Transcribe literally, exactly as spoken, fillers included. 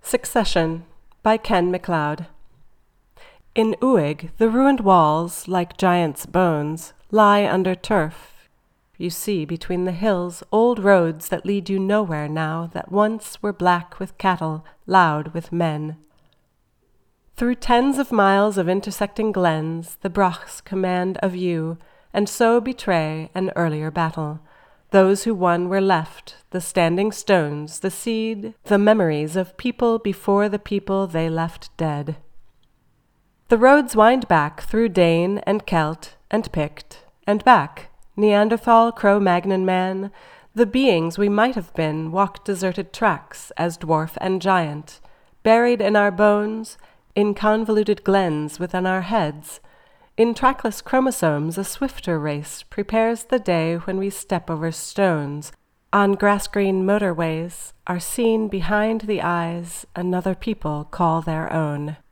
Succession by Ken MacLeod. In Uig, the ruined walls, like giants' bones, lie under turf. You see between the hills old roads that lead you nowhere now, that once were black with cattle, loud with men. Through tens of miles of intersecting glens the brachs command a view, and so betray an earlier battle. Those who won were left, the standing stones, the seed, the memories of people before the people they left dead. The roads wind back through Dane and Celt and Pict, and back, Neanderthal, Cro-Magnon man, the beings we might have been walk deserted tracks as dwarf and giant, buried in our bones, in convoluted glens within our heads. In trackless chromosomes a swifter race prepares the day when we step over stones. On grass-green motorways are seen behind the eyes another people call their own.